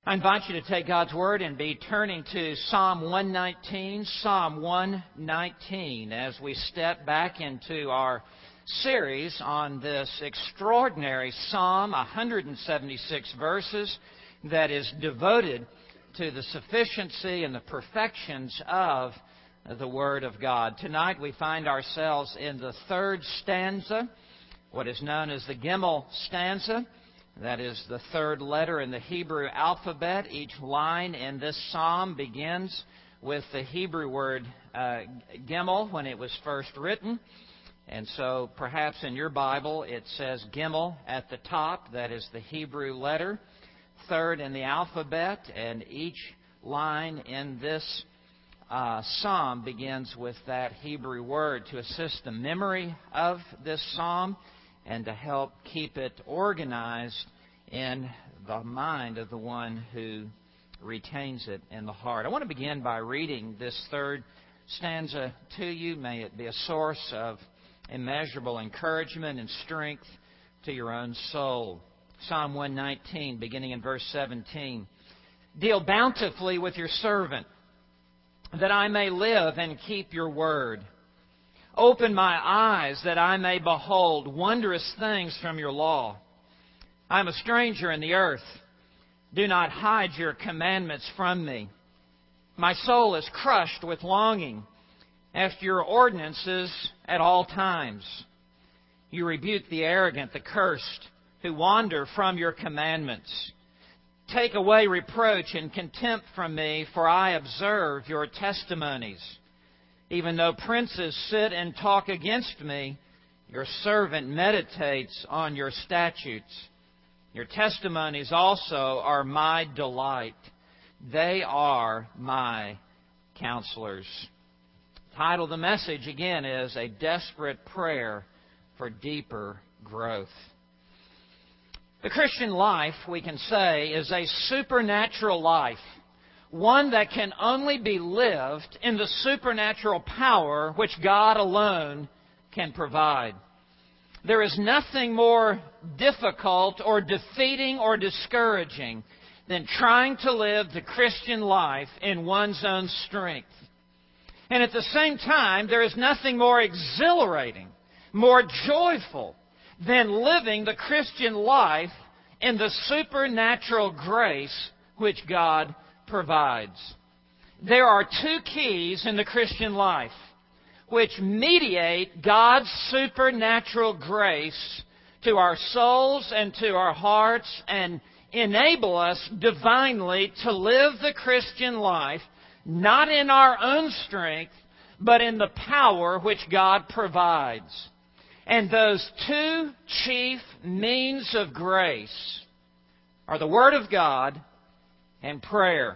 I invite you to take God's Word and be turning to Psalm 119, Psalm 119, as we step back into our series on this extraordinary Psalm, 176 verses, that is devoted to the sufficiency and the perfections of the Word of God. Tonight we find ourselves in the third stanza, what is known as the Gimel stanza. That is the third letter in the Hebrew alphabet. Each line in this psalm begins with the Hebrew word Gimel when it was first written. And so perhaps in your Bible it says Gimel at the top. That is the Hebrew letter, third in the alphabet. And each line in this psalm begins with that Hebrew word to assist the memory of this psalm and to help keep it organized in the mind of the one who retains it in the heart. I want to begin by reading this third stanza to you. May it be a source of immeasurable encouragement and strength to your own soul. Psalm 119, beginning in verse 17. Deal bountifully with your servant, that I may live and keep your word. Open my eyes that I may behold wondrous things from your law. I am a stranger in the earth. Do not hide your commandments from me. My soul is crushed with longing after your ordinances at all times. You rebuke the arrogant, the cursed, who wander from your commandments. Take away reproach and contempt from me, for I observe your testimonies. Even though princes sit and talk against me, your servant meditates on your statutes. Your testimonies also are my delight. They are my counselors. The title of the message again is A Desperate Prayer for Deeper Growth. The Christian life, we can say, is a supernatural life. One that can only be lived in the supernatural power which God alone can provide. There is nothing more difficult or defeating or discouraging than trying to live the Christian life in one's own strength. And at the same time, there is nothing more exhilarating, more joyful than living the Christian life in the supernatural grace which God provides. There are two keys in the Christian life which mediate God's supernatural grace to our souls and to our hearts and enable us divinely to live the Christian life not in our own strength, but in the power which God provides. And those two chief means of grace are the Word of God and prayer.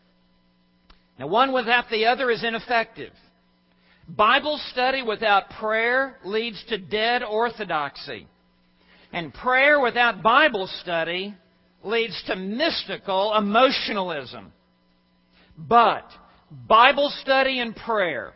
Now, one without the other is ineffective. Bible study without prayer leads to dead orthodoxy. And prayer without Bible study leads to mystical emotionalism. But Bible study and prayer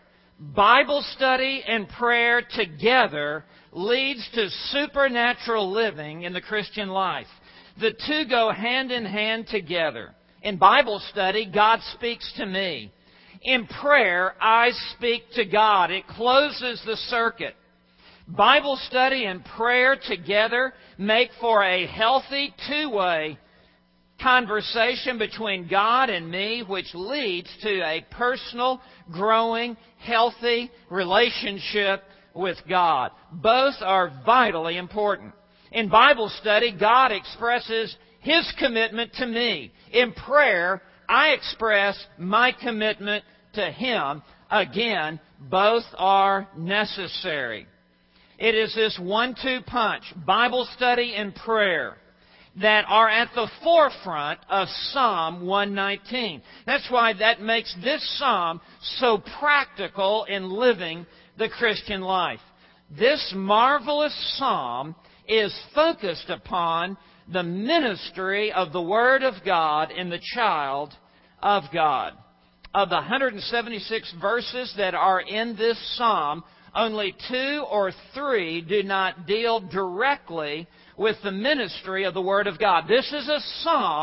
together leads to supernatural living in the Christian life. The two go hand in hand together. In Bible study, God speaks to me. In prayer, I speak to God. It closes the circuit. Bible study and prayer together make for a healthy two-way conversation between God and me, which leads to a personal, growing, healthy relationship with God. Both are vitally important. In Bible study, God expresses His commitment to me. In prayer, I express my commitment to Him. Again, both are necessary. It is this 1-2 punch, Bible study and prayer, that are at the forefront of Psalm 119. That's why that makes this psalm so practical in living the Christian life. This marvelous psalm is focused upon the ministry of the Word of God in the child of God. Of the 176 verses that are in this psalm, only 2 or 3 do not deal directly with the ministry of the Word of God. This is a psalm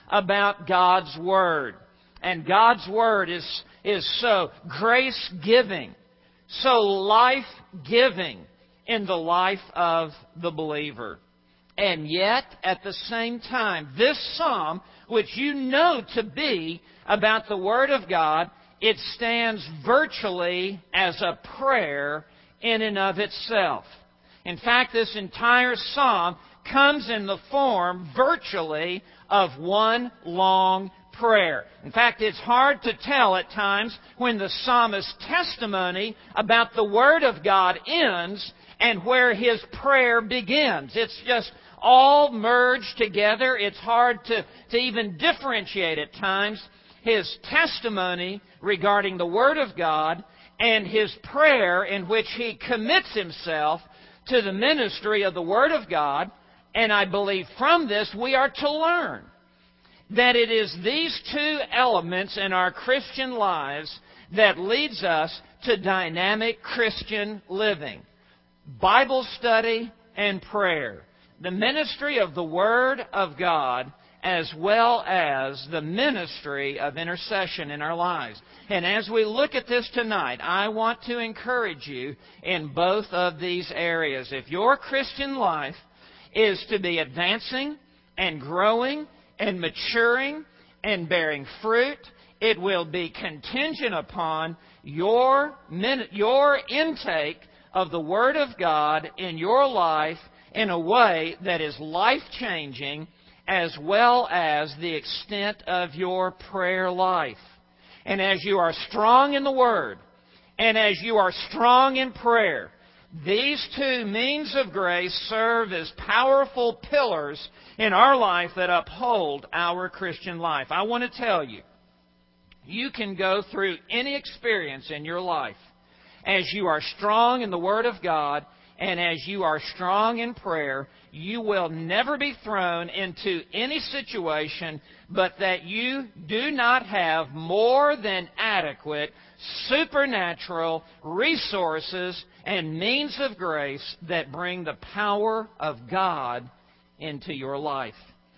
about God's Word. And God's Word is so grace-giving, so life-giving in the life of the believer. And yet, at the same time, this psalm, which you know to be about the Word of God, it stands virtually as a prayer in and of itself. In fact, this entire psalm comes in the form virtually of one long prayer. In fact, it's hard to tell at times when the psalmist's testimony about the Word of God ends and where his prayer begins. It's just all merged together. It's hard to even differentiate at times his testimony regarding the Word of God and his prayer in which he commits himself to the ministry of the Word of God. And I believe from this we are to learn that it is these two elements in our Christian lives that leads us to dynamic Christian living. Bible study and prayer. The ministry of the Word of God as well as the ministry of intercession in our lives. And as we look at this tonight, I want to encourage you in both of these areas. If your Christian life is to be advancing and growing and maturing and bearing fruit, it will be contingent upon your intake of the Word of God in your life in a way that is life-changing, as well as the extent of your prayer life. And as you are strong in the Word, and as you are strong in prayer, these two means of grace serve as powerful pillars in our life that uphold our Christian life. I want to tell you, you can go through any experience in your life as you are strong in the Word of God and as you are strong in prayer. You will never be thrown into any situation but that you do not have more than adequate supernatural resources and means of grace that bring the power of God into your life.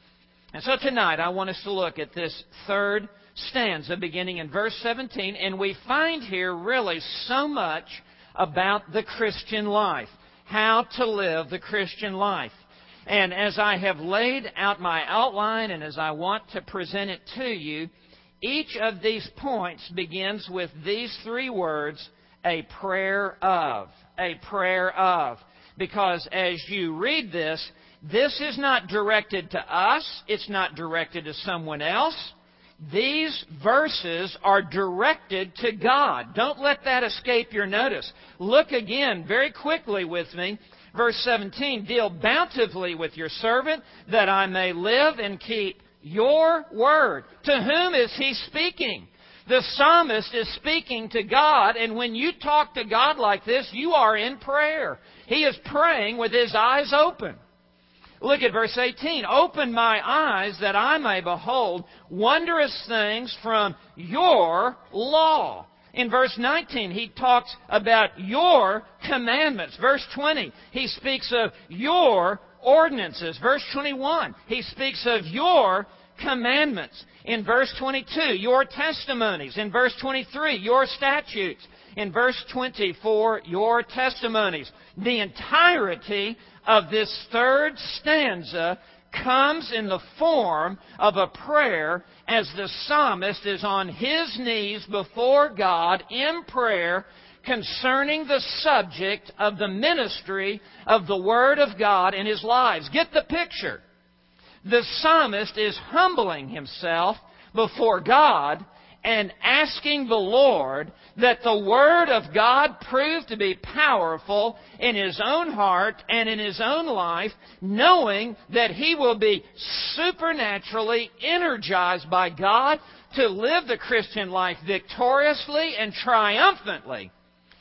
And so tonight I want us to look at this third stanza beginning in verse 17, and we find here really so much about the Christian life, how to live the Christian life. And as I have laid out my outline and as I want to present it to you, each of these points begins with these three words, a prayer of. A prayer of. Because as you read this, this is not directed to us. It's not directed to someone else. These verses are directed to God. Don't let that escape your notice. Look again very quickly with me. Verse 17, deal bountifully with your servant that I may live and keep your word. To whom is he speaking? The psalmist is speaking to God, and when you talk to God like this, you are in prayer. He is praying with his eyes open. Look at verse 18. Open my eyes that I may behold wondrous things from your law. In verse 19, he talks about your commandments. Verse 20, he speaks of your ordinances. Verse 21, he speaks of your commandments. In verse 22, your testimonies. In verse 23, your statutes. In verse 24, your testimonies. The entirety of this third stanza comes in the form of a prayer as the psalmist is on his knees before God in prayer concerning the subject of the ministry of the Word of God in his lives. Get the picture. The psalmist is humbling himself before God and asking the Lord that the Word of God prove to be powerful in his own heart and in his own life, knowing that he will be supernaturally energized by God to live the Christian life victoriously and triumphantly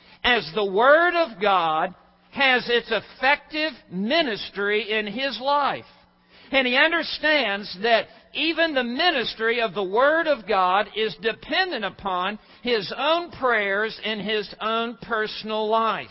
as the Word of God has its effective ministry in his life. And he understands that even the ministry of the Word of God is dependent upon his own prayers in his own personal life.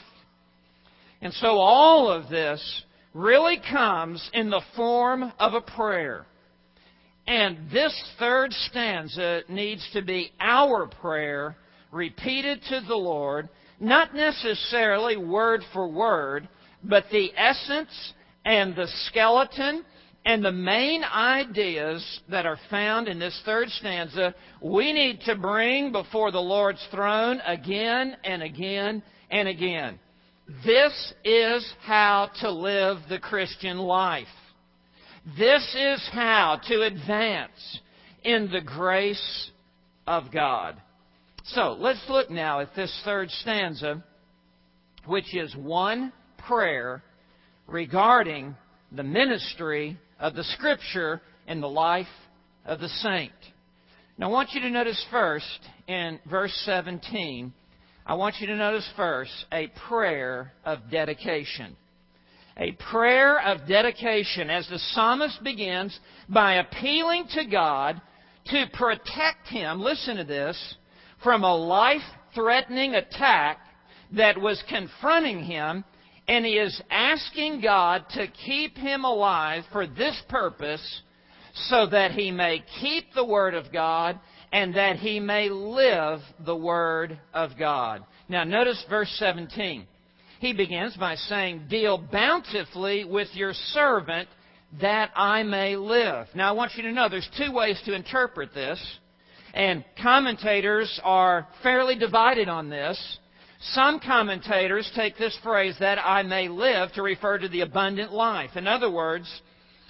And so all of this really comes in the form of a prayer. And this third stanza needs to be our prayer, repeated to the Lord, not necessarily word for word, but the essence and the skeleton and the main ideas that are found in this third stanza, we need to bring before the Lord's throne again and again and again. This is how to live the Christian life. This is how to advance in the grace of God. So, let's look now at this third stanza, which is one prayer regarding the ministry of the Scripture in the life of the saint. Now, I want you to notice first in verse 17, I want you to notice first a prayer of dedication. A prayer of dedication as the psalmist begins by appealing to God to protect him, listen to this, from a life-threatening attack that was confronting him, and he is asking God to keep him alive for this purpose so that he may keep the Word of God and that he may live the Word of God. Now notice verse 17. He begins by saying, "Deal bountifully with your servant that I may live." Now I want you to know there's two ways to interpret this, and commentators are fairly divided on this. Some commentators take this phrase, "that I may live," to refer to the abundant life. In other words,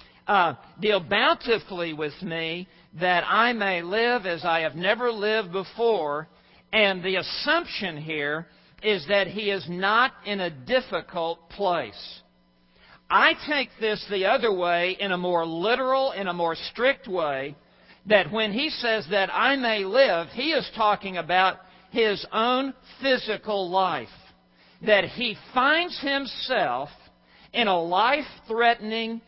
deal bountifully with me that I may live as I have never lived before. And the assumption here is that he is not in a difficult place. I take this the other way, in a more literal, in a more strict way, that when he says that I may live, he is talking about his own physical life. That he finds himself in a life-threatening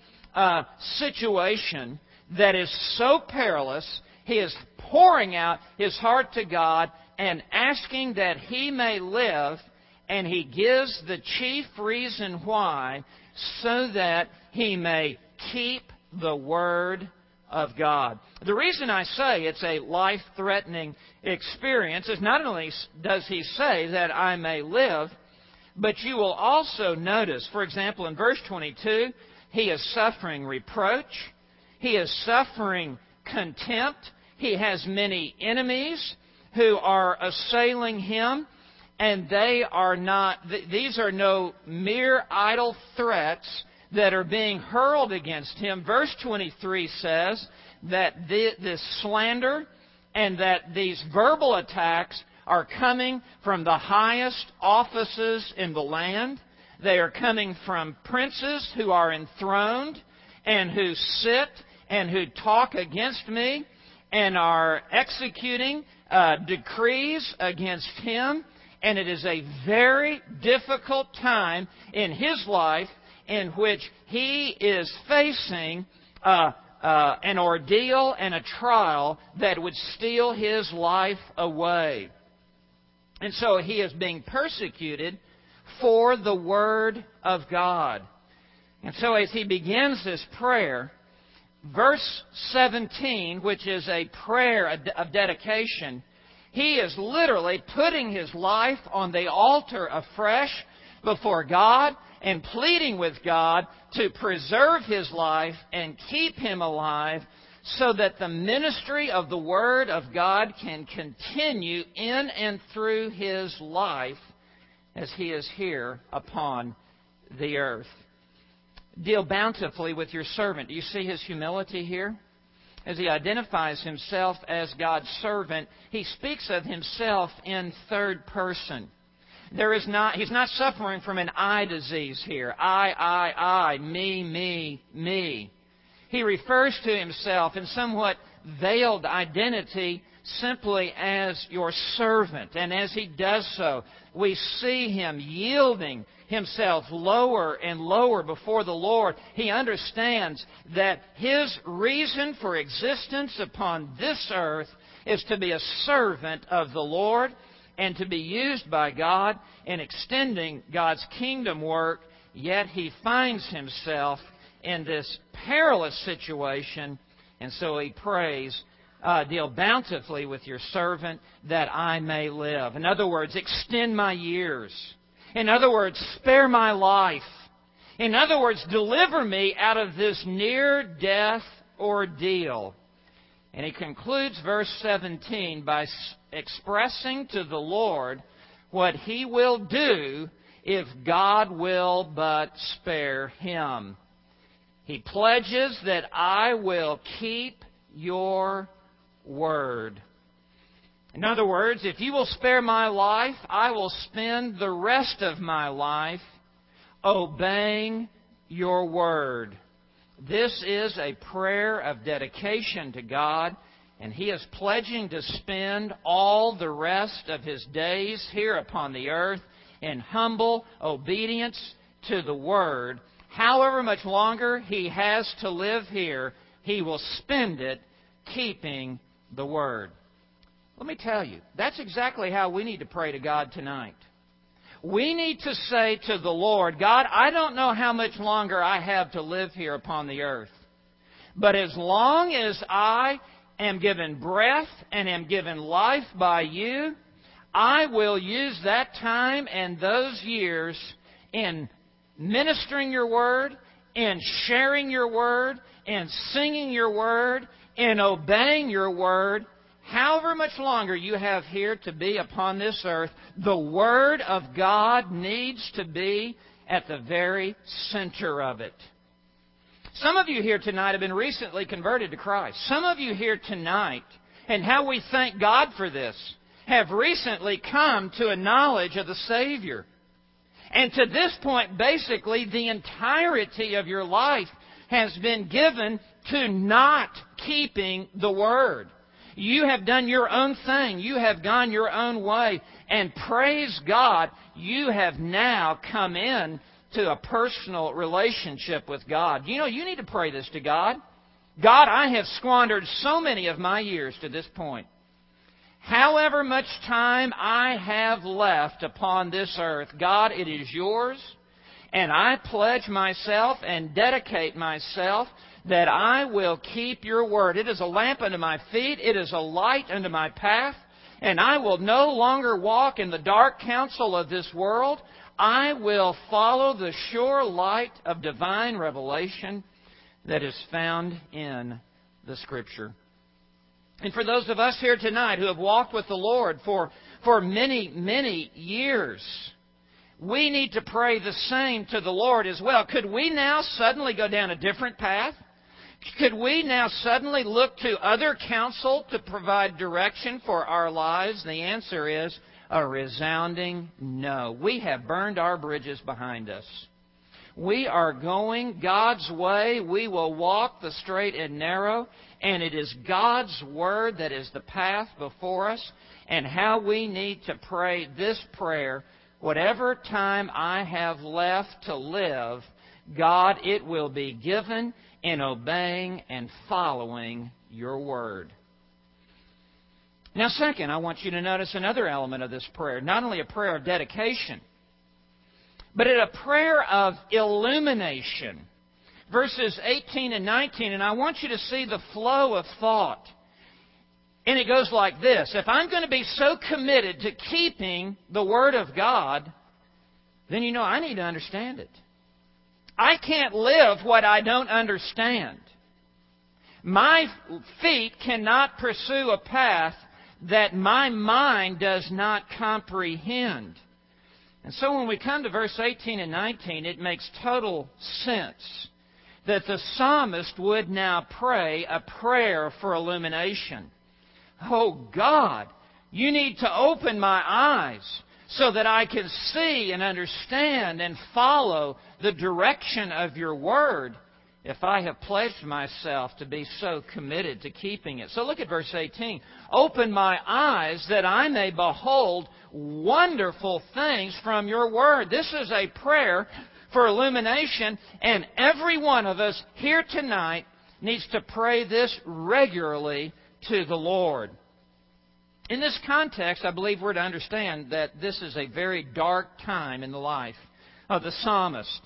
situation that is so perilous, he is pouring out his heart to God and asking that he may live, and he gives the chief reason why, so that he may keep the Word of God. The reason I say it's a life-threatening experience is not only does he say that I may live, but you will also notice, for example, in verse 22, he is suffering reproach. He is suffering contempt. He has many enemies who are assailing him, and these are no mere idle threats that are being hurled against him. Verse 23 says that this slander and that these verbal attacks are coming from the highest offices in the land. They are coming from princes who are enthroned and who sit and who talk against me and are executing decrees against him. And it is a very difficult time in his life in which he is facing an ordeal and a trial that would steal his life away. And so he is being persecuted for the Word of God. And so as he begins this prayer, verse 17, which is a prayer of dedication, he is literally putting his life on the altar afresh before God and pleading with God to preserve his life and keep him alive so that the ministry of the Word of God can continue in and through his life as he is here upon the earth. Deal bountifully with your servant. Do you see his humility here? As he identifies himself as God's servant, he speaks of himself in third person. He's not suffering from an I disease here. I, me, me. He refers to himself in somewhat veiled identity simply as your servant. And as he does so, we see him yielding himself lower and lower before the Lord. He understands that his reason for existence upon this earth is to be a servant of the Lord and to be used by God in extending God's kingdom work, yet he finds himself in this perilous situation And so he prays, deal bountifully with your servant that I may live. In other words, extend my years. In other words, spare my life. In other words, deliver me out of this near-death ordeal. And he concludes verse 17 by expressing to the Lord what He will do if God will but spare him. He pledges that I will keep your word. In other words, if you will spare my life, I will spend the rest of my life obeying your word. This is a prayer of dedication to God, and he is pledging to spend all the rest of his days here upon the earth in humble obedience to the word. However much longer he has to live here, he will spend it keeping the word. Let me tell you, that's exactly how we need to pray to God tonight. We need to say to the Lord, God, I don't know how much longer I have to live here upon the earth. But as long as I am given breath and am given life by you, I will use that time and those years in ministering your word, in sharing your word, in singing your word, in obeying your word. However much longer you have here to be upon this earth, the Word of God needs to be at the very center of it. Some of you here tonight have been recently converted to Christ. Some of you here tonight, and how we thank God for this, have recently come to a knowledge of the Savior. And to this point, basically, the entirety of your life has been given to not keeping the Word. You have done your own thing. You have gone your own way. And praise God, you have now come in to a personal relationship with God. You know, you need to pray this to God. God, I have squandered so many of my years to this point. However much time I have left upon this earth, God, it is yours. And I pledge myself and dedicate myself that I will keep your word. It is a lamp unto my feet. It is a light unto my path. And I will no longer walk in the dark counsel of this world. I will follow the sure light of divine revelation that is found in the Scripture. And for those of us here tonight who have walked with the Lord for many, many years, we need to pray the same to the Lord as well. Could we now suddenly go down a different path? Could we now suddenly look to other counsel to provide direction for our lives? The answer is a resounding no. We have burned our bridges behind us. We are going God's way. We will walk the straight and narrow. And it is God's Word that is the path before us. And how we need to pray this prayer. Whatever time I have left to live, God, it will be given in obeying and following your word. Now, second, I want you to notice another element of this prayer. Not only a prayer of dedication, but a prayer of illumination. Verses 18 and 19, and I want you to see the flow of thought. And it goes like this. If I'm going to be so committed to keeping the Word of God, then you know I need to understand it. I can't live what I don't understand. My feet cannot pursue a path that my mind does not comprehend. And so when we come to verse 18 and 19, it makes total sense that the psalmist would now pray a prayer for illumination. Oh God, you need to open my eyes so that I can see and understand and follow the direction of your word if I have pledged myself to be so committed to keeping it. So look at verse 18. Open my eyes that I may behold wonderful things from your word. This is a prayer for illumination, and every one of us here tonight needs to pray this regularly to the Lord. In this context, I believe we're to understand that this is a very dark time in the life of the psalmist.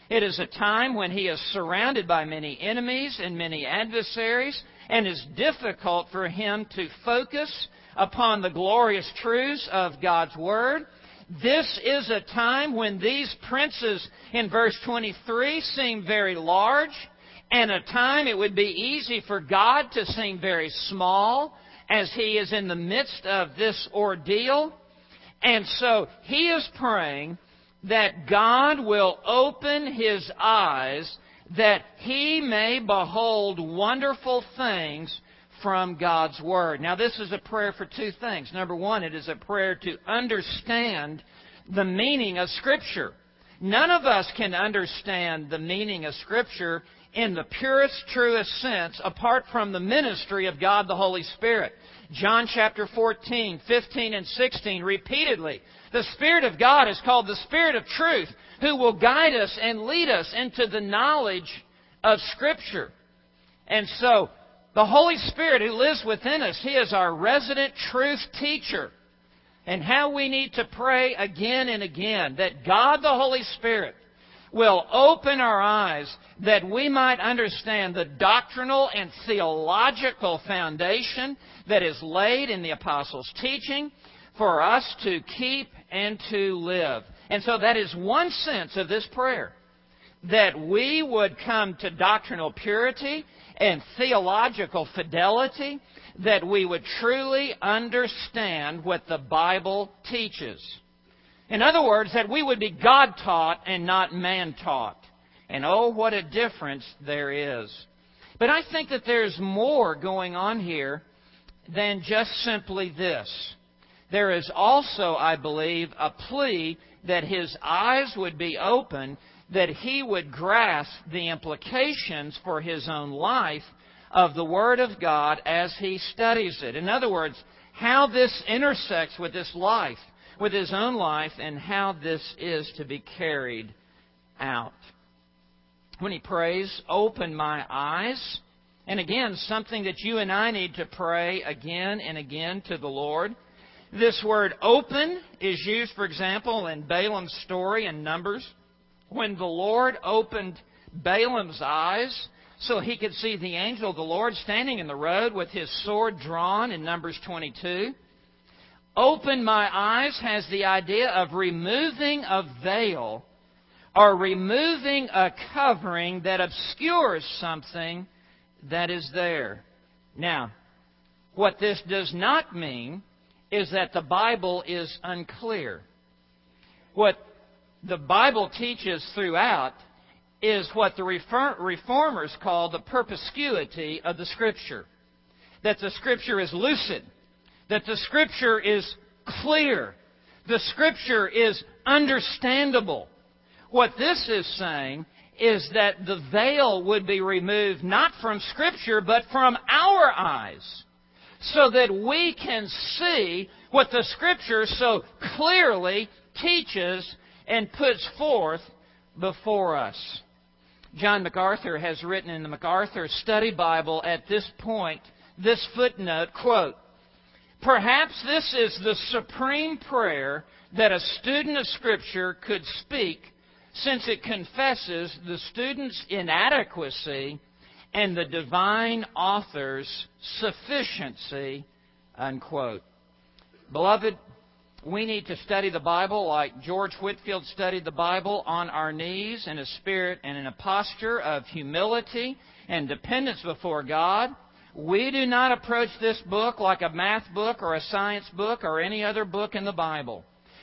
It is a time when he is surrounded by many enemies and many adversaries, and is difficult for him to focus upon the glorious truths of God's Word. This is a time when these princes in verse 23 seem very large, and a time it would be easy for God to seem very small as he is in the midst of this ordeal. And so he is praying that God will open his eyes that he may behold wonderful things from God's Word. Now, this is a prayer for two things. Number one, it is a prayer to understand the meaning of Scripture. None of us can understand the meaning of Scripture in the purest, truest sense apart from the ministry of God the Holy Spirit. John chapter 14, 15, and 16, repeatedly, the Spirit of God is called the Spirit of truth, who will guide us and lead us into the knowledge of Scripture. And so, the Holy Spirit who lives within us, He is our resident truth teacher. And how we need to pray again and again that God the Holy Spirit will open our eyes that we might understand the doctrinal and theological foundation that is laid in the Apostles' teaching for us to keep and to live. And so that is one sense of this prayer, that we would come to doctrinal purity and theological fidelity, that we would truly understand what the Bible teaches. In other words, that we would be God-taught and not man-taught. And oh, what a difference there is. But I think that there's more going on here than just simply this. There is also, I believe, a plea that his eyes would be open, that he would grasp the implications for his own life of the Word of God as he studies it. In other words, how this intersects with this life, with his own life, and how this is to be carried out. When he prays, open my eyes. And again, something that you and I need to pray again and again to the Lord. This word open is used, for example, in Balaam's story in Numbers, when the Lord opened Balaam's eyes so he could see the angel of the Lord standing in the road with his sword drawn in Numbers 22. Open my eyes has the idea of removing a veil or removing a covering that obscures something that is there. Now, what this does not mean is that the Bible is unclear. What the Bible teaches throughout is what the Reformers call the perspicuity of the Scripture. That the Scripture is lucid. That the Scripture is clear. The Scripture is understandable. What this is saying is that the veil would be removed not from Scripture but from our eyes, so that we can see what the Scripture so clearly teaches and puts forth before us. John MacArthur has written in the MacArthur Study Bible at this point, this footnote, quote, "Perhaps this is the supreme prayer that a student of Scripture could speak, since it confesses the student's inadequacy and the divine author's sufficiency," unquote. Beloved, we need to study the Bible like George Whitefield studied the Bible, on our knees in a spirit and in a posture of humility and dependence before God. We do not approach this book like a math book or a science book or any other book in the Bible.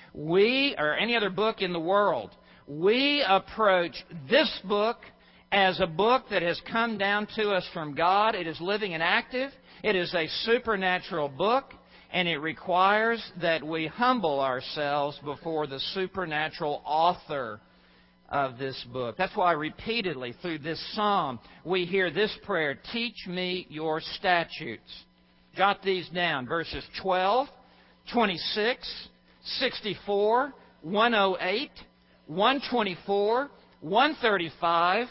Or any other book in the world. We approach this book as a book that has come down to us from God. It is living and active. It is a supernatural book, and it requires that we humble ourselves before the supernatural author of this book. That's why repeatedly through this psalm we hear this prayer, "Teach me your statutes." Jot these down, verses 12, 26, 64, 108, 124, 135,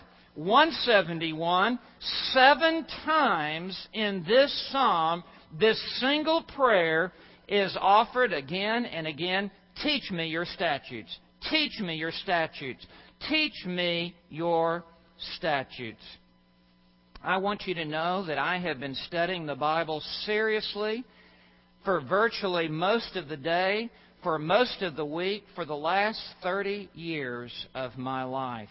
171. 7 times in this psalm, this single prayer is offered again and again. Teach me your statutes. Teach me your statutes. Teach me your statutes. I want you to know that I have been studying the Bible seriously for virtually most of the day, for most of the week, for the last 30 years of my life.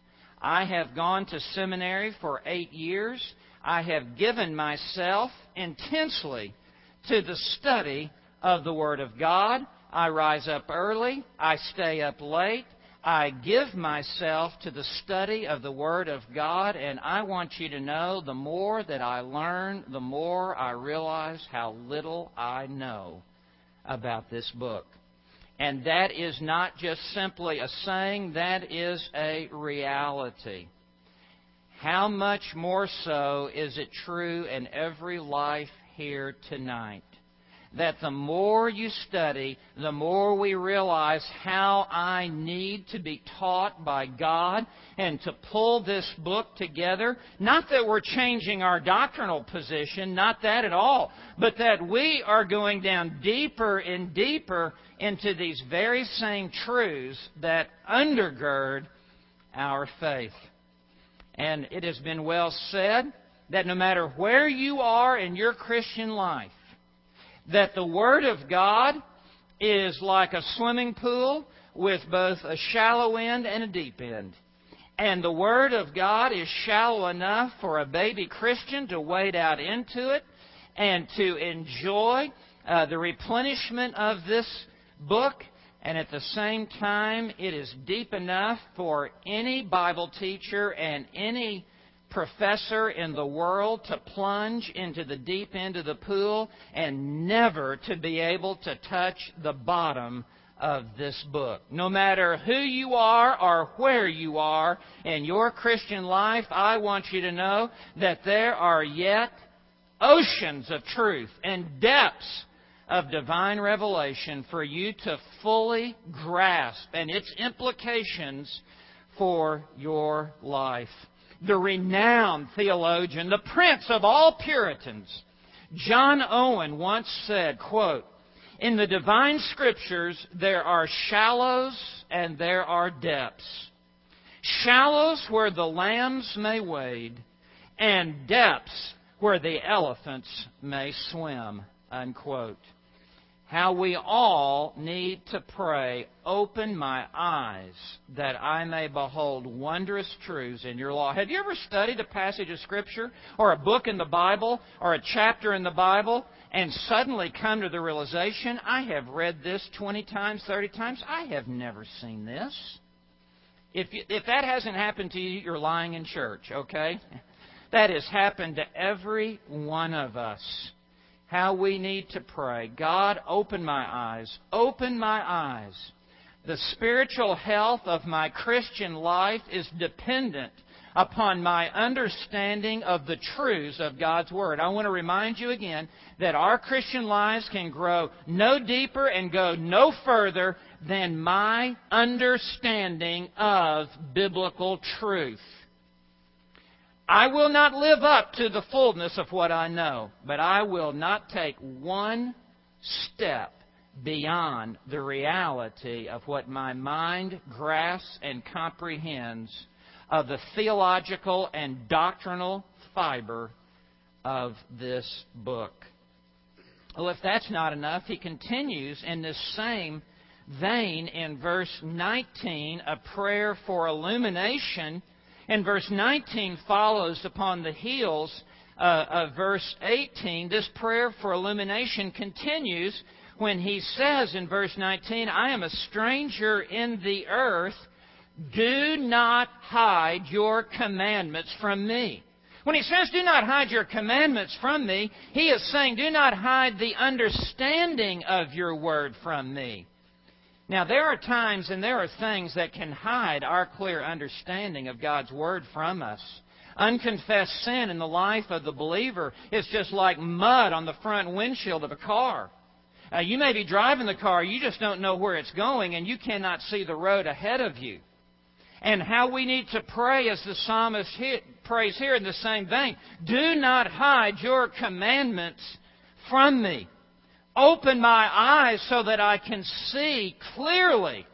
I have gone to seminary for 8 years. I have given myself intensely to the study of the Word of God. I rise up early. I stay up late. I give myself to the study of the Word of God, and I want you to know the more that I learn, the more I realize how little I know about this book. And that is not just simply a saying, that is a reality. How much more so is it true in every life here tonight? That the more you study, the more we realize how I need to be taught by God and to pull this book together. Not that we're changing our doctrinal position, not that at all, but that we are going down deeper and deeper into these very same truths that undergird our faith. And it has been well said that no matter where you are in your Christian life, that the Word of God is like a swimming pool with both a shallow end and a deep end. And the Word of God is shallow enough for a baby Christian to wade out into it and to enjoy the replenishment of this book. And at the same time, it is deep enough for any Bible teacher and any professor in the world to plunge into the deep end of the pool and never to be able to touch the bottom of this book. No matter who you are or where you are in your Christian life, I want you to know that there are yet oceans of truth and depths of divine revelation for you to fully grasp and its implications for your life. The renowned theologian, the prince of all Puritans, John Owen once said, quote, "In the divine scriptures there are shallows and there are depths. Shallows where the lambs may wade, and depths where the elephants may swim." Unquote. How we all need to pray, "Open my eyes that I may behold wondrous truths in your law." Have you ever studied a passage of Scripture or a book in the Bible or a chapter in the Bible and suddenly come to the realization, I have read this 20 times, 30 times, I have never seen this? If that hasn't happened to you, you're lying in church, okay? That has happened to every one of us. How we need to pray. God, open my eyes. Open my eyes. The spiritual health of my Christian life is dependent upon my understanding of the truths of God's Word. I want to remind you again that our Christian lives can grow no deeper and go no further than my understanding of biblical truth. I will not live up to the fullness of what I know, but I will not take one step beyond the reality of what my mind grasps and comprehends of the theological and doctrinal fiber of this book. Well, if that's not enough, he continues in this same vein in verse 19, a prayer for illumination. And verse 19 follows upon the heels of verse 18. This prayer for illumination continues when he says in verse 19, "I am a stranger in the earth. Do not hide your commandments from me." When he says, "Do not hide your commandments from me," he is saying, do not hide the understanding of your word from me. Now, there are times and there are things that can hide our clear understanding of God's Word from us. Unconfessed sin in the life of the believer is just like mud on the front windshield of a car. You may be driving the car, you just don't know where it's going, and you cannot see the road ahead of you. And how we need to pray, as the psalmist prays here in the same vein, "Do not hide your commandments from me." Open my eyes so that I can see clearly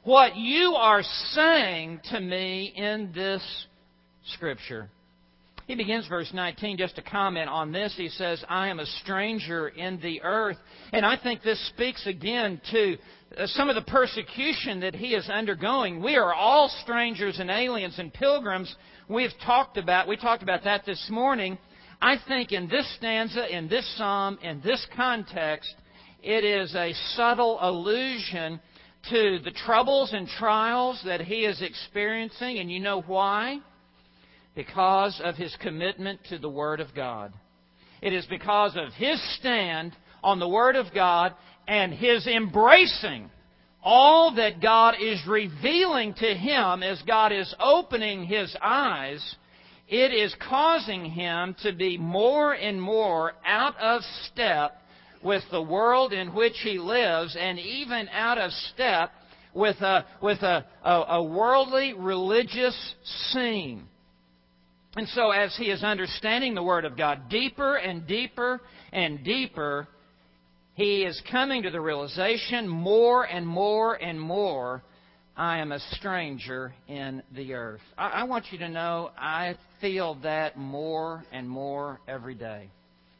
what you are saying to me in this Scripture. He begins verse 19 just to comment on this. He says, I am a stranger in the earth. And I think this speaks again to some of the persecution that he is undergoing. We are all strangers and aliens and pilgrims. We talked about that this morning. I think in this stanza, in this psalm, in this context, it is a subtle allusion to the troubles and trials that he is experiencing. And you know why? Because of his commitment to the Word of God. It is because of his stand on the Word of God and his embracing all that God is revealing to him as God is opening his eyes. It is causing him to be more and more out of step with the world in which he lives, and even out of step with a worldly religious scene. And so as he is understanding the Word of God deeper and deeper and deeper, he is coming to the realization more and more and more, I am a stranger in the earth. I want you to know I feel that more and more every day.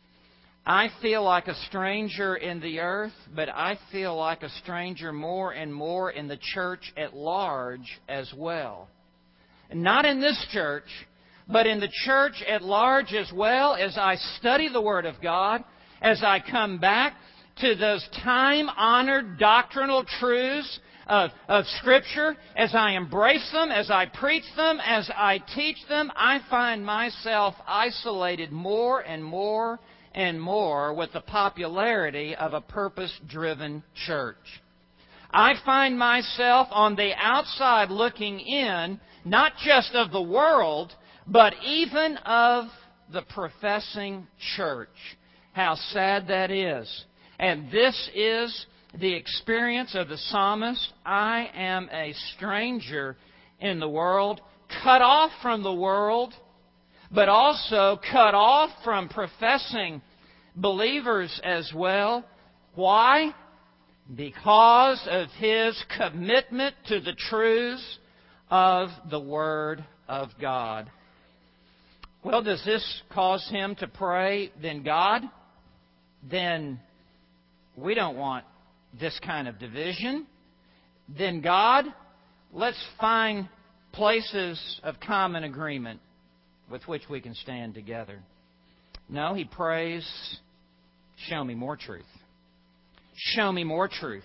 I feel like a stranger in the earth, but I feel like a stranger more and more in the church at large as well. Not in this church, but in the church at large as well. As I study the Word of God, as I come back to those time-honored doctrinal truths of Scripture, as I embrace them, as I preach them, as I teach them, I find myself isolated more and more and more with the popularity of a purpose-driven church. I find myself on the outside looking in, not just of the world, but even of the professing church. How sad that is. And this is the experience of the psalmist. I am a stranger in the world, cut off from the world, but also cut off from professing believers as well. Why? Because of his commitment to the truths of the Word of God. Well, does this cause him to pray, then God? Then we don't want this kind of division. Then God, let's find places of common agreement with which we can stand together. No, he prays, show me more truth. Show me more truth.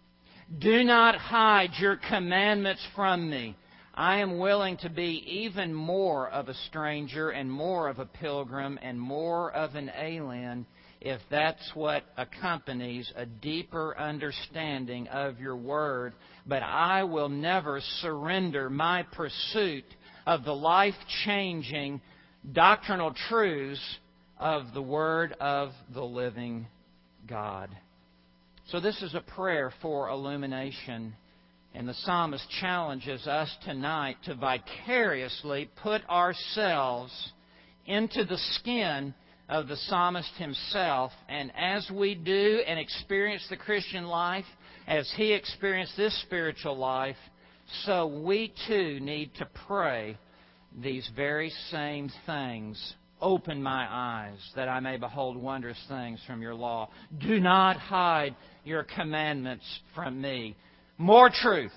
Do not hide your commandments from me. I am willing to be even more of a stranger and more of a pilgrim and more of an alien if that's what accompanies a deeper understanding of your Word. But I will never surrender my pursuit of the life-changing doctrinal truths of the Word of the living God. So this is a prayer for illumination. And the psalmist challenges us tonight to vicariously put ourselves into the skin of the psalmist himself. And as we do and experience the Christian life, as he experienced this spiritual life, so we too need to pray these very same things. Open my eyes that I may behold wondrous things from your law. Do not hide your commandments from me. More truth,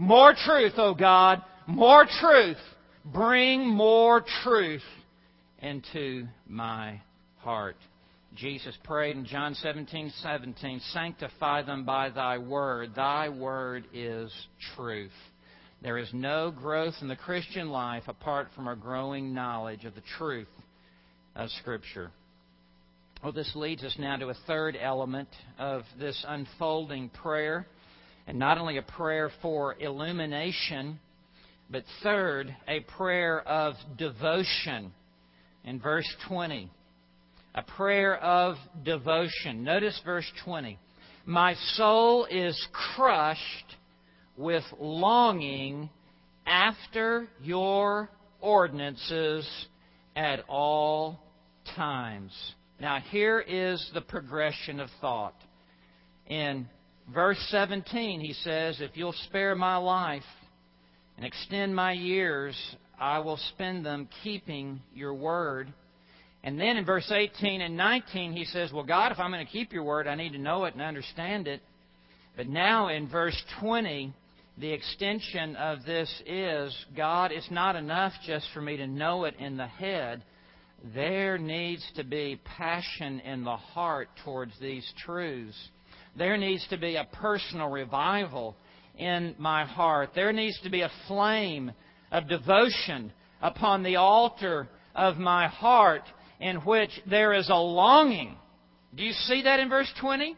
O God, more truth. Bring more truth into my heart. Jesus prayed in John 17:17, sanctify them by thy word. Thy word is truth. There is no growth in the Christian life apart from a growing knowledge of the truth of Scripture. Well, this leads us now to a third element of this unfolding prayer. And not only a prayer for illumination, but third, a prayer of devotion. In verse 20, a prayer of devotion. Notice verse 20. My soul is crushed with longing after your ordinances at all times. Now here is the progression of thought. In Verse 17, he says, if you'll spare my life and extend my years, I will spend them keeping your word. And then in verse 18 and 19, he says, well, God, if I'm going to keep your word, I need to know it and understand it. But now in verse 20, the extension of this is, God, it's not enough just for me to know it in the head. There needs to be passion in the heart towards these truths. There needs to be a personal revival in my heart. There needs to be a flame of devotion upon the altar of my heart in which there is a longing. Do you see that in verse 20?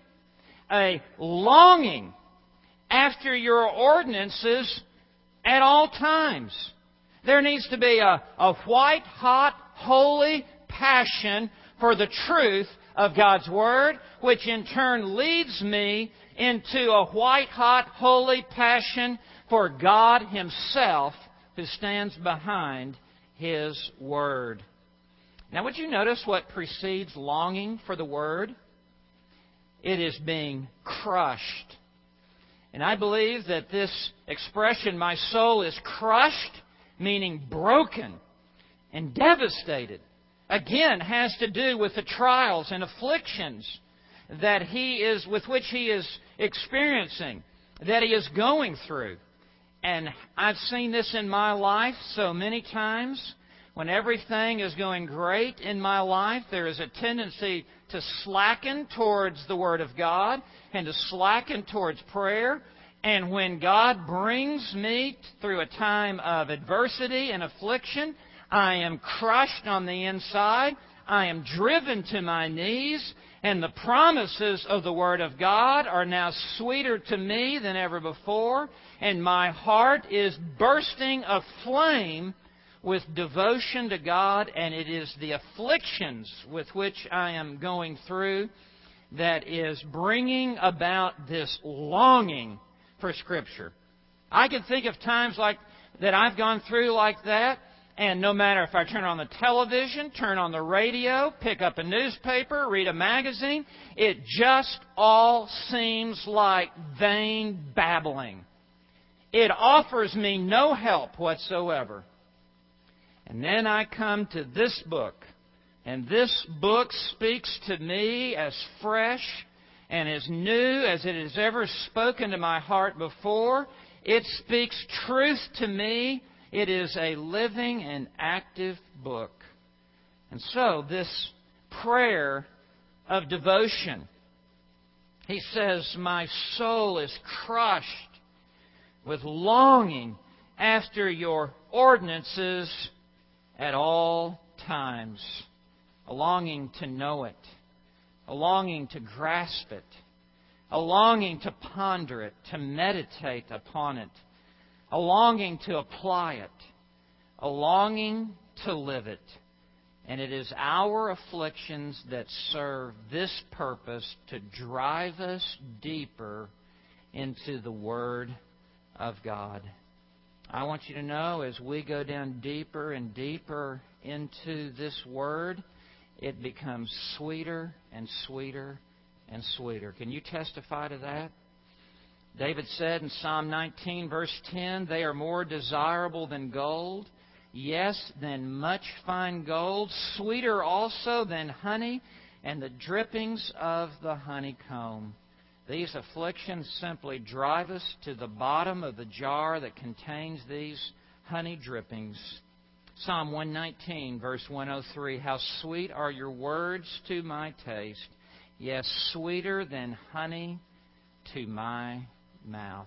A longing after your ordinances at all times. There needs to be a white-hot, holy passion for the truth of God's Word, which in turn leads me into a white-hot, holy passion for God Himself, who stands behind His Word. Now, would you notice what precedes longing for the Word? It is being crushed. And I believe that this expression, my soul is crushed, meaning broken and devastated, again has to do with the trials and afflictions that with which he is experiencing, that he is going through. And I've seen this in my life so many times. When everything is going great in my life, there is a tendency to slacken towards the Word of God and to slacken towards prayer. And when God brings me through a time of adversity and affliction, I am crushed on the inside. I am driven to my knees. And the promises of the Word of God are now sweeter to me than ever before. And my heart is bursting aflame with devotion to God, and it is the afflictions with which I am going through that is bringing about this longing for Scripture. I can think of times like that I've gone through like that, and no matter if I turn on the television, turn on the radio, pick up a newspaper, read a magazine, it just all seems like vain babbling. It offers me no help whatsoever. And then I come to this book, and this book speaks to me as fresh and as new as it has ever spoken to my heart before. It speaks truth to me. It is a living and active book. And so this prayer of devotion, he says, my soul is crushed with longing after your ordinances at all times. A longing to know it. A longing to grasp it. A longing to ponder it, to meditate upon it. A longing to apply it. A longing to live it. And it is our afflictions that serve this purpose, to drive us deeper into the Word of God. I want you to know, as we go down deeper and deeper into this Word, it becomes sweeter and sweeter and sweeter. Can you testify to that? David said in Psalm 19, verse 10, they are more desirable than gold, yes, than much fine gold, sweeter also than honey and the drippings of the honeycomb. These afflictions simply drive us to the bottom of the jar that contains these honey drippings. Psalm 119, verse 103, how sweet are your words to my taste, yes, sweeter than honey to my mouth.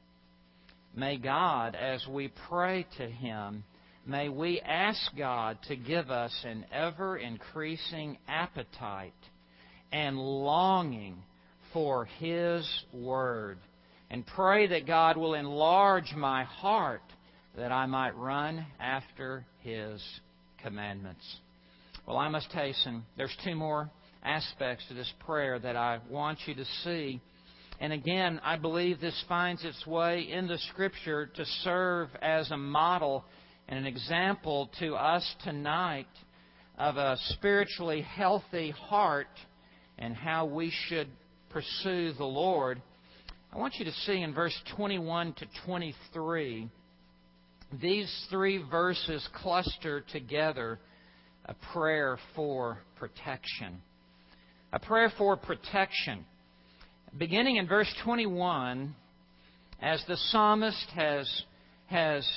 May God, as we pray to Him, may we ask God to give us an ever-increasing appetite and longing for His Word. And pray that God will enlarge my heart that I might run after His commandments. Well, I must hasten. There's two more aspects to this prayer that I want you to see. And again, I believe this finds its way in the Scripture to serve as a model and an example to us tonight of a spiritually healthy heart and how we should pursue the Lord. I want you to see in verse 21 to 23, these three verses cluster together a prayer for protection. A prayer for protection. Beginning in verse 21, as the psalmist has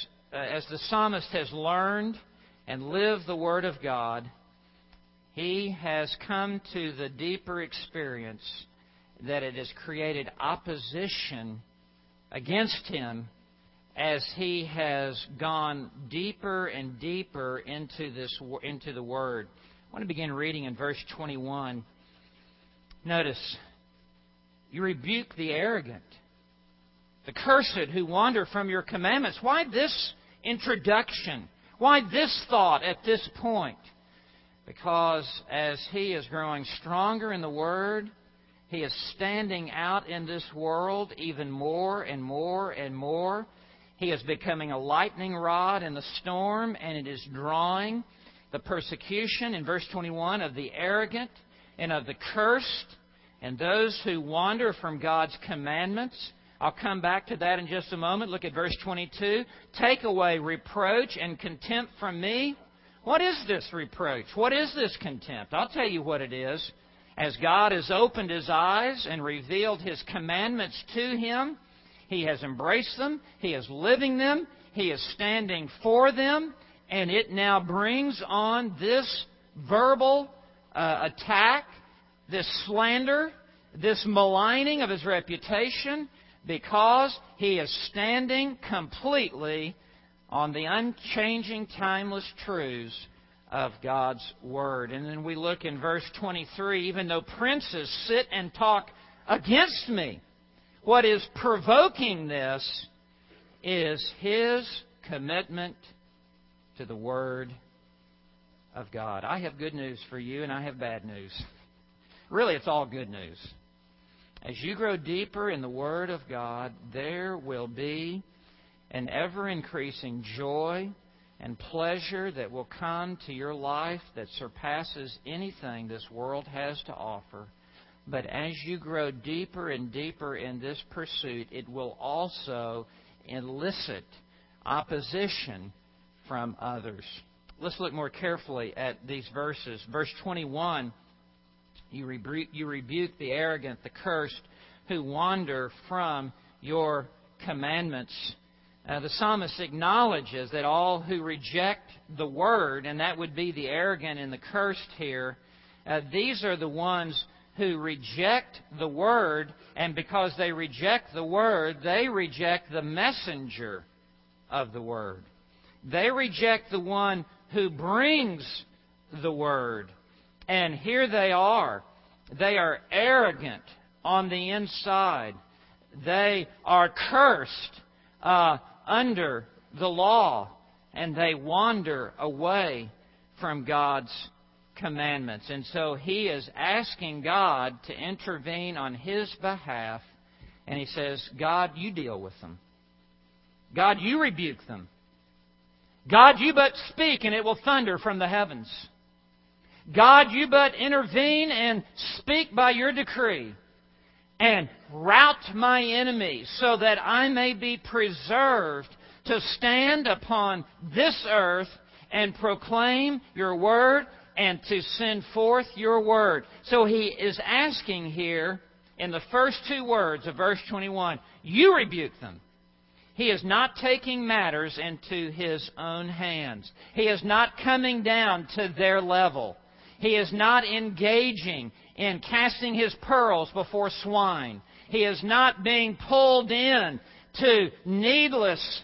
learned and lived the Word of God, he has come to the deeper experience that it has created opposition against him as he has gone deeper and deeper into the Word. I want to begin reading in verse 21. Notice, you rebuke the arrogant, the cursed who wander from your commandments. Why this introduction? Why this thought at this point? Because as he is growing stronger in the Word, he is standing out in this world even more and more and more. He is becoming a lightning rod in the storm, and it is drawing the persecution, in verse 21, of the arrogant and of the cursed and those who wander from God's commandments. I'll come back to that in just a moment. Look at verse 22. Take away reproach and contempt from me. What is this reproach? What is this contempt? I'll tell you what it is. As God has opened His eyes and revealed His commandments to him, he has embraced them, he is living them, he is standing for them, and it now brings on this verbal attack, this slander, this maligning of his reputation, because he is standing completely on the unchanging, timeless truths of God's Word. And then we look in verse 23, even though princes sit and talk against me, what is provoking this is his commitment to the Word of God. I have good news for you, and I have bad news. Really, it's all good news. As you grow deeper in the Word of God, there will be an ever-increasing joy and pleasure that will come to your life that surpasses anything this world has to offer. But as you grow deeper and deeper in this pursuit, it will also elicit opposition from others. Let's look more carefully at these verses. Verse 21, you rebuke the arrogant, the cursed, who wander from your commandments. The psalmist acknowledges that all who reject the Word, and that would be the arrogant and the cursed here, these are the ones who reject the Word, and because they reject the Word, they reject the messenger of the Word. They reject the one who brings the Word. And here they are. They are arrogant on the inside. They are cursed under the law, and they wander away from God's commandments. And so he is asking God to intervene on his behalf, and he says, God, you deal with them. God, you rebuke them. God, you but speak, and it will thunder from the heavens. God, you but intervene and speak by your decree, and rout my enemies so that I may be preserved to stand upon this earth and proclaim your word and to send forth your word. So he is asking here in the first two words of verse 21, you rebuke them. He is not taking matters into his own hands. He is not coming down to their level. He is not engaging in casting his pearls before swine. He is not being pulled in to needless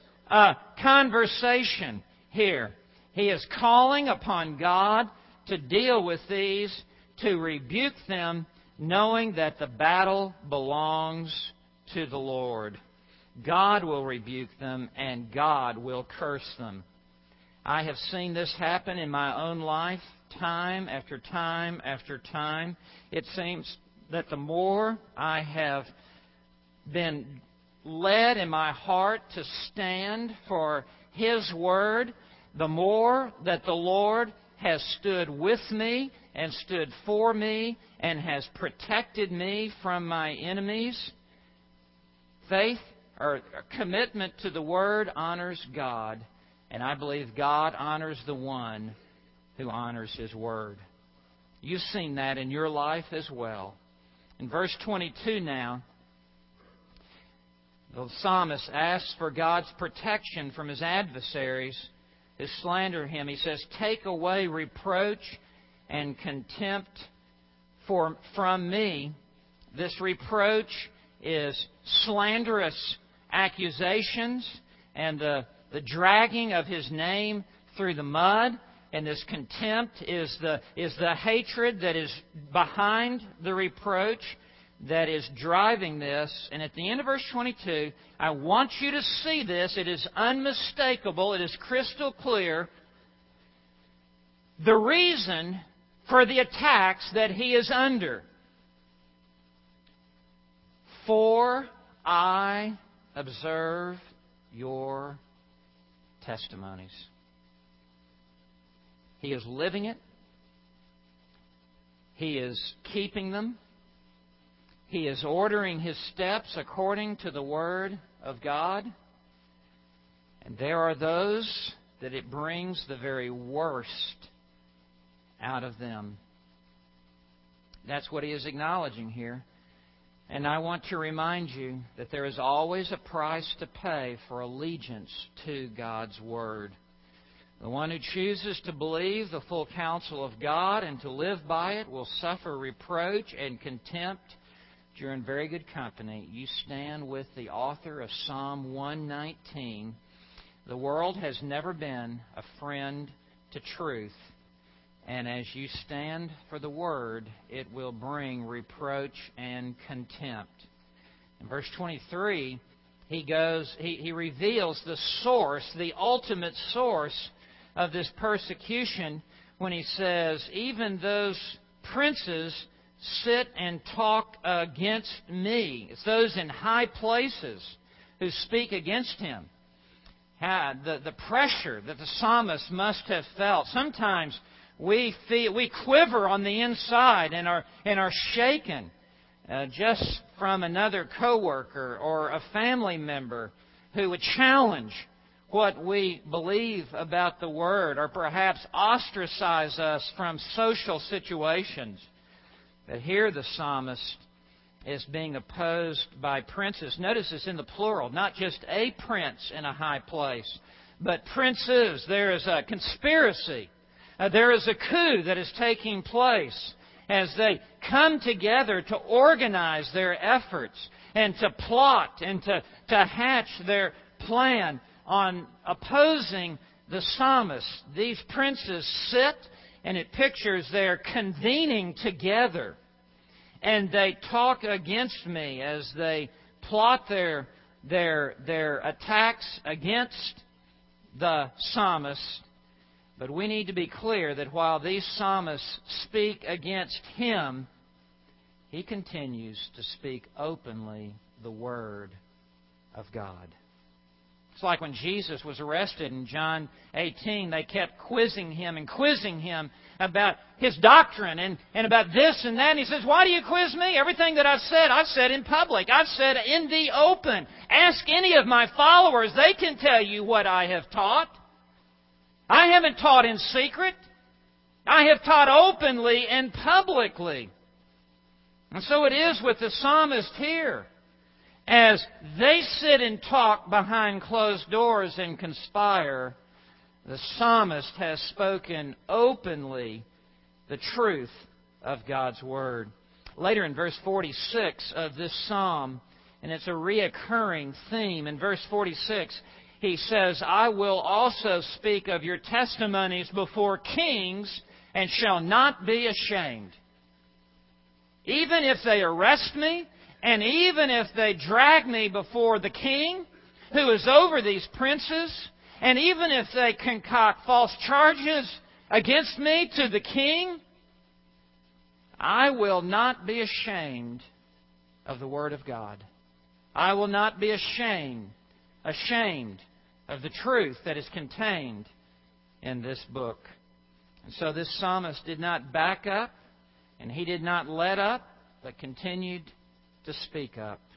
conversation here. He is calling upon God to deal with these, to rebuke them, knowing that the battle belongs to the Lord. God will rebuke them, and God will curse them. I have seen this happen in my own life time after time after time. It seems that the more I have been led in my heart to stand for His Word, the more that the Lord has stood with me and stood for me and has protected me from my enemies. Faith or commitment to the Word honors God, and I believe God honors the one who honors His Word. You've seen that in your life as well. In verse 22 now, the psalmist asks for God's protection from his adversaries who slander him. He says, "Take away reproach and contempt from me." This reproach is slanderous accusations and the dragging of his name through the mud. And this contempt is the hatred that is behind the reproach that is driving this. And at the end of verse 22, I want you to see this. It is unmistakable. It is crystal clear. The reason for the attacks that he is under. For I observe your testimonies. He is living it. He is keeping them. He is ordering his steps according to the Word of God. And there are those that it brings the very worst out of them. That's what he is acknowledging here. And I want to remind you that there is always a price to pay for allegiance to God's Word. The one who chooses to believe the full counsel of God and to live by it will suffer reproach and contempt. You're in very good company. You stand with the author of Psalm 119. The world has never been a friend to truth. And as you stand for the Word, it will bring reproach and contempt. In verse 23, he reveals the source, the ultimate source of this persecution when he says, even those princes sit and talk against me. It's those in high places who speak against him. The pressure that the psalmist must have felt. Sometimes we quiver on the inside and are shaken just from another coworker or a family member who would challenge what we believe about the Word, or perhaps ostracize us from social situations. But here the psalmist is being opposed by princes. Notice it's in the plural, not just a prince in a high place, but princes. There is a conspiracy. There is a coup that is taking place as they come together to organize their efforts and to plot and to hatch their plan on opposing the psalmist. These princes sit, and it pictures they're convening together. And they talk against me as they plot their attacks against the psalmist. But we need to be clear that while these psalmists speak against him, he continues to speak openly the Word of God. It's like when Jesus was arrested in John 18, they kept quizzing him about his doctrine and about this and that. And he says, "Why do you quiz me? Everything that I've said in public. I've said in the open. Ask any of my followers. They can tell you what I have taught. I haven't taught in secret. I have taught openly and publicly." And so it is with the psalmist here. As they sit and talk behind closed doors and conspire, the psalmist has spoken openly the truth of God's Word. Later in verse 46 of this psalm, and it's a reoccurring theme, in verse 46, he says, "I will also speak of your testimonies before kings and shall not be ashamed." Even if they arrest me, and even if they drag me before the king who is over these princes, and even if they concoct false charges against me to the king, I will not be ashamed of the Word of God. I will not be ashamed of the truth that is contained in this book. And so this psalmist did not back up, and he did not let up, but continued to speak up.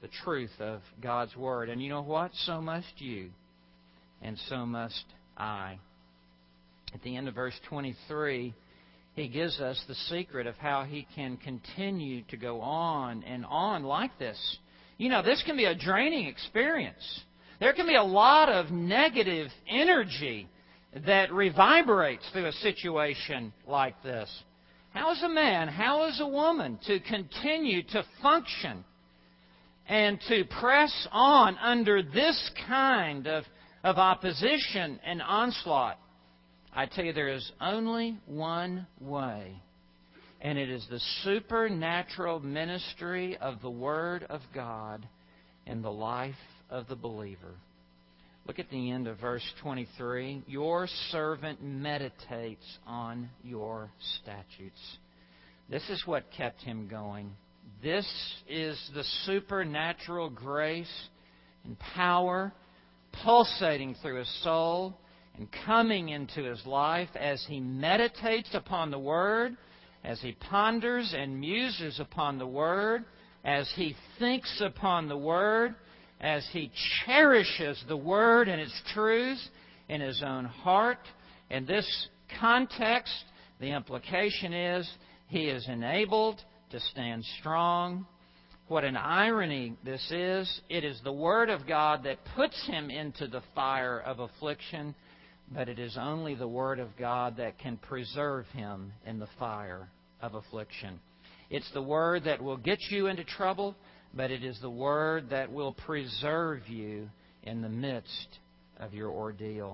the truth of God's Word. And you know what? So must you, and so must I. At the end of verse 23, he gives us the secret of how he can continue to go on and on like this. You know, this can be a draining experience. There can be a lot of negative energy that reverberates through a situation like this. How is a man, how is a woman to continue to function and to press on under this kind of opposition and onslaught? I tell you, there is only one way, and it is the supernatural ministry of the Word of God in the life of the believer. Look at the end of verse 23. Your servant meditates on your statutes. This is what kept him going. This is the supernatural grace and power pulsating through his soul and coming into his life as he meditates upon the Word, as he ponders and muses upon the Word, as he thinks upon the Word, as he cherishes the Word and its truths in his own heart. In this context, the implication is he is enabled to stand strong. What an irony this is. It is the Word of God that puts him into the fire of affliction, but it is only the Word of God that can preserve him in the fire of affliction. It's the Word that will get you into trouble, but it is the Word that will preserve you in the midst of your ordeal.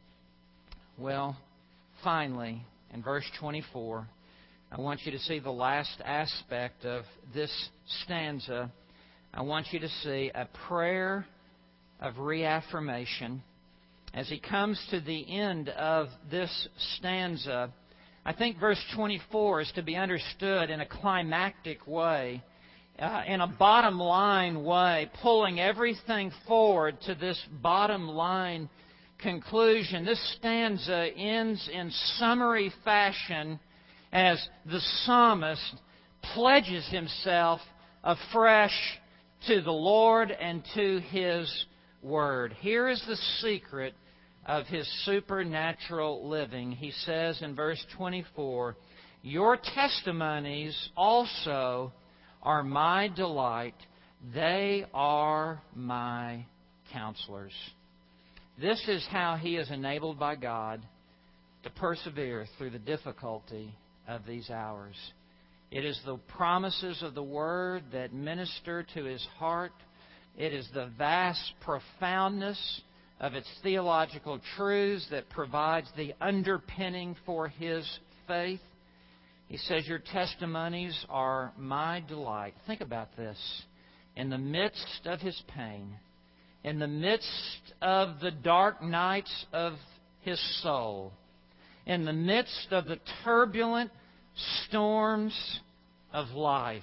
Well, finally, in verse 24, I want you to see the last aspect of this stanza. I want you to see a prayer of reaffirmation. As he comes to the end of this stanza, I think verse 24 is to be understood in a climactic way, in a bottom line way, pulling everything forward to this bottom line conclusion. This stanza ends in summary fashion as the psalmist pledges himself afresh to the Lord and to His Word. Here is the secret of his supernatural living. He says in verse 24, "Your testimonies also are my delight. They are my counselors." This is how he is enabled by God to persevere through the difficulty of these hours. It is the promises of the Word that minister to his heart. It is the vast profoundness of its theological truths that provides the underpinning for his faith. He says, "Your testimonies are my delight." Think about this. In the midst of his pain, in the midst of the dark nights of his soul, in the midst of the turbulent storms of life,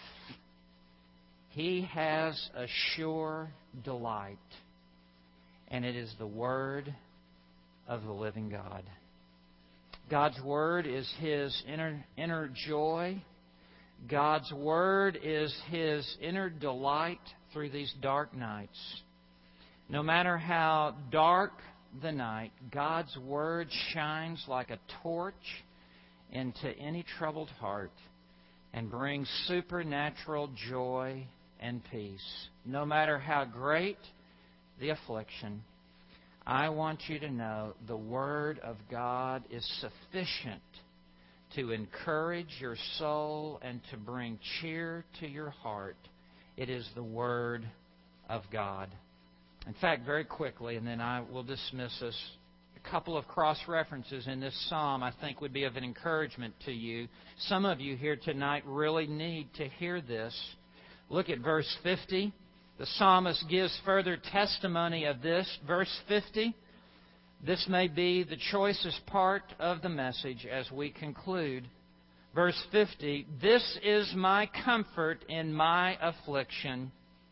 he has a sure delight. And it is the Word of the living God. God's Word is his inner joy. God's Word is his inner delight through these dark nights. No matter how dark the night, God's Word shines like a torch into any troubled heart and brings supernatural joy and peace. No matter how great the affliction, I want you to know the Word of God is sufficient to encourage your soul and to bring cheer to your heart. It is the Word of God. In fact, very quickly, and then I will dismiss us, a couple of cross-references in this psalm I think would be of an encouragement to you. Some of you here tonight really need to hear this. Look at verse 50. The psalmist gives further testimony of this. Verse 50, this may be the choicest part of the message as we conclude. Verse 50, "This is my comfort in my affliction,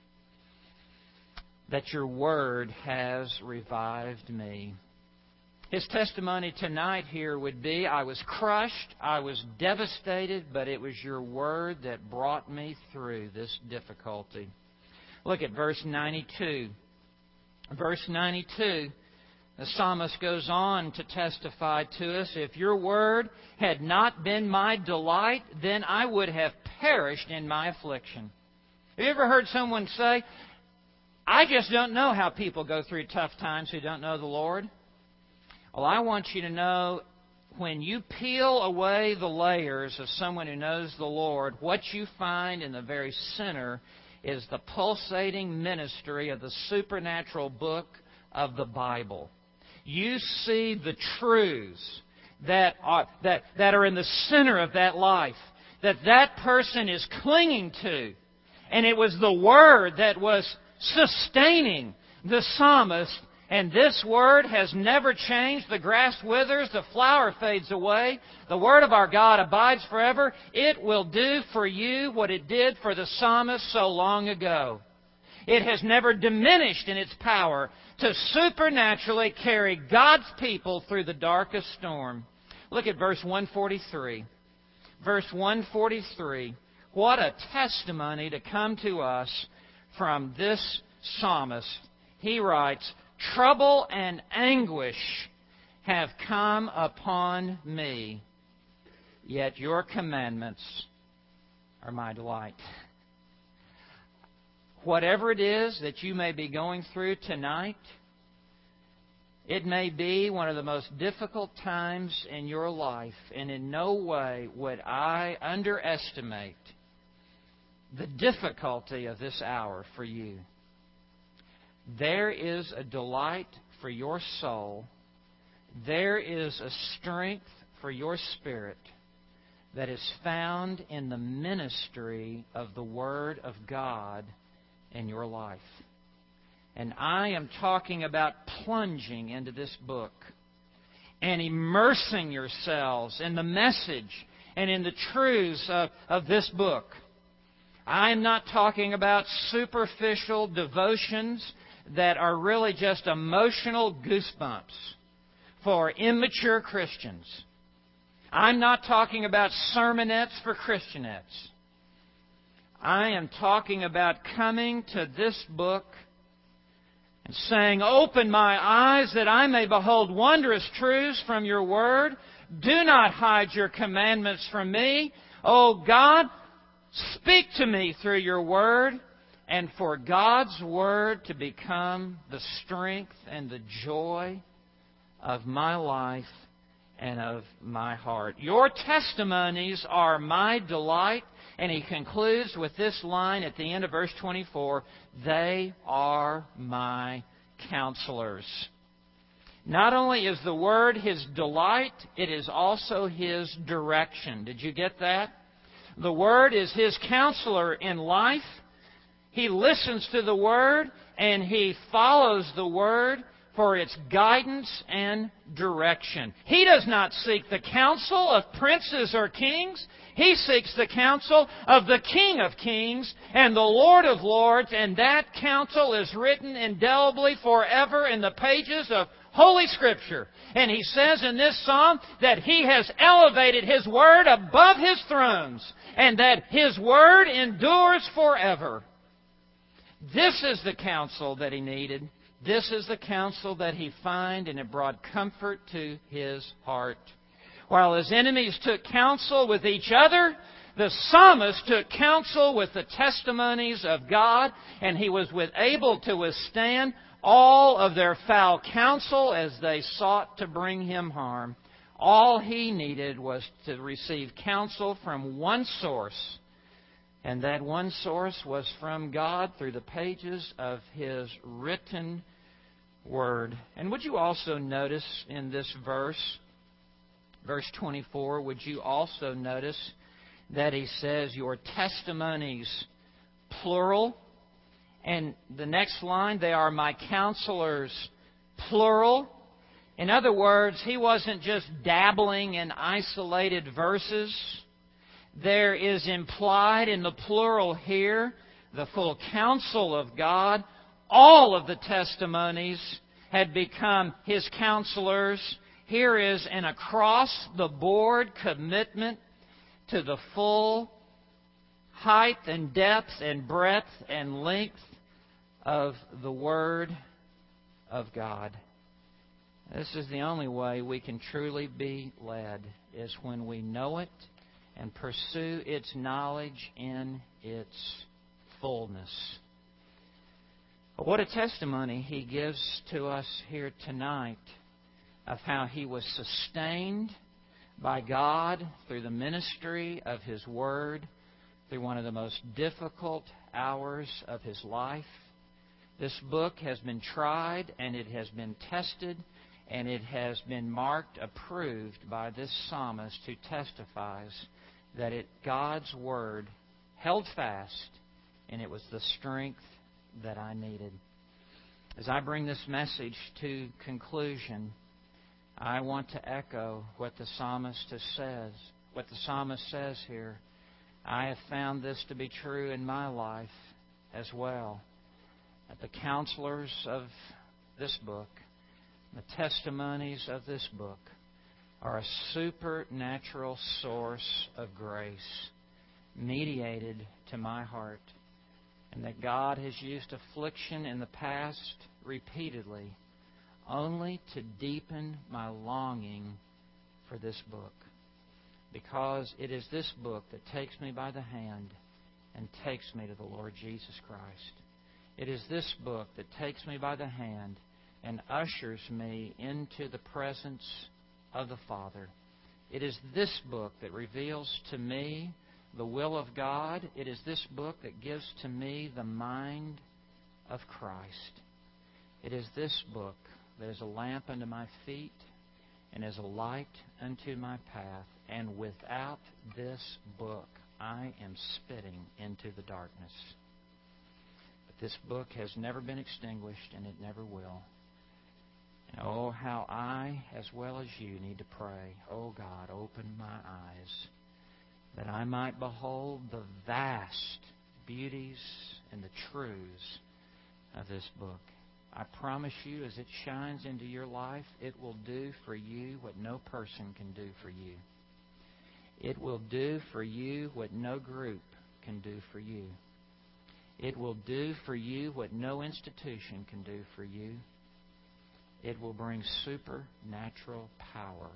that your word has revived me." His testimony tonight here would be, I was crushed, I was devastated, but it was your word that brought me through this difficulty. Look at verse 92. Verse 92, the psalmist goes on to testify to us, if your word had not been my delight, then I would have perished in my affliction. Have you ever heard someone say, I just don't know how people go through tough times who don't know the Lord? Well, I want you to know, when you peel away the layers of someone who knows the Lord, what you find in the very center is the pulsating ministry of the supernatural book of the Bible. You see the truths that are in the center of that life, that person is clinging to. And it was the Word that was sustaining the psalmist. And this Word has never changed. The grass withers, the flower fades away. The Word of our God abides forever. It will do for you what it did for the psalmist so long ago. It has never diminished in its power to supernaturally carry God's people through the darkest storm. Look at verse 143. Verse 143. What a testimony to come to us from this psalmist. He writes, trouble and anguish have come upon me, yet your commandments are my delight. Whatever it is that you may be going through tonight, it may be one of the most difficult times in your life, and in no way would I underestimate the difficulty of this hour for you. There is a delight for your soul. There is a strength for your spirit that is found in the ministry of the Word of God in your life. And I am talking about plunging into this book and immersing yourselves in the message and in the truths of this book. I am not talking about superficial devotions that are really just emotional goosebumps for immature Christians. I'm not talking about sermonettes for Christianettes. I am talking about coming to this book and saying, open my eyes that I may behold wondrous truths from your word. Do not hide your commandments from me. O God, speak to me through your word, and for God's word to become the strength and the joy of my life and of my heart. Your testimonies are my delight. And he concludes with this line at the end of verse 24, they are my counselors. Not only is the Word His delight, it is also His direction. Did you get that? The Word is His counselor in life. He listens to the Word and He follows the Word for its guidance and direction. He does not seek the counsel of princes or kings. He seeks the counsel of the King of Kings and the Lord of Lords, and that counsel is written indelibly forever in the pages of Holy Scripture. And he says in this psalm that He has elevated His Word above His thrones, and that His Word endures forever. This is the counsel that he needed. This is the counsel that he found, and it brought comfort to his heart. While his enemies took counsel with each other, the psalmist took counsel with the testimonies of God, and he was able to withstand all of their foul counsel as they sought to bring him harm. All he needed was to receive counsel from one source, and that one source was from God through the pages of His written Word. And would you also notice in this verse, verse 24, would you also notice that he says, your testimonies, plural. And the next line, they are my counselors, plural. In other words, he wasn't just dabbling in isolated verses. There is implied in the plural here the full counsel of God. All of the testimonies had become His counselors. Here is an across-the-board commitment to the full height and depth and breadth and length of the Word of God. This is the only way we can truly be led, is when we know it and pursue its knowledge in its fullness. What a testimony he gives to us here tonight of how he was sustained by God through the ministry of His Word, through one of the most difficult hours of his life. This book has been tried and it has been tested and it has been marked approved by this psalmist who testifies that God's Word held fast and it was the strength that I needed. As I bring this message to conclusion, I want to echo what the psalmist says here. I have found this to be true in my life as well. That the counselors of this book, the testimonies of this book, are a supernatural source of grace mediated to my heart, and that God has used affliction in the past repeatedly only to deepen my longing for this book. Because it is this book that takes me by the hand and takes me to the Lord Jesus Christ. It is this book that takes me by the hand and ushers me into the presence of the Father. It is this book that reveals to me the will of God. It is this book that gives to me the mind of Christ. It is this book that is a lamp unto my feet and as a light unto my path. And without this book, I am spitting into the darkness. But this book has never been extinguished, and it never will. And oh, how I, as well as you, need to pray, oh God, open my eyes, that I might behold the vast beauties and the truths of this book. I promise you, as it shines into your life, it will do for you what no person can do for you. It will do for you what no group can do for you. It will do for you what no institution can do for you. It will bring supernatural power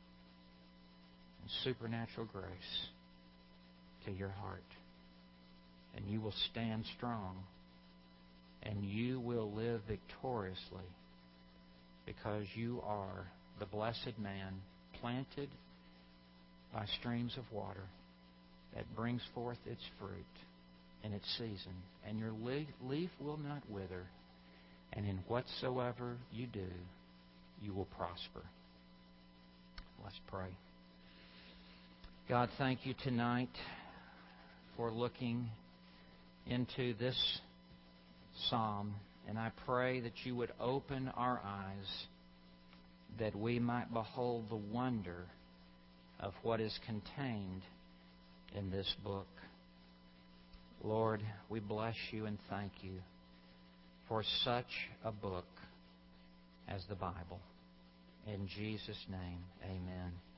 and supernatural grace to your heart. And you will stand strong. And you will live victoriously because you are the blessed man planted by streams of water that brings forth its fruit in its season. And your leaf will not wither. And in whatsoever you do, you will prosper. Let's pray. God, thank you tonight for looking into this psalm, and I pray that you would open our eyes that we might behold the wonder of what is contained in this book. Lord, we bless you and thank you for such a book as the Bible. In Jesus' name, amen.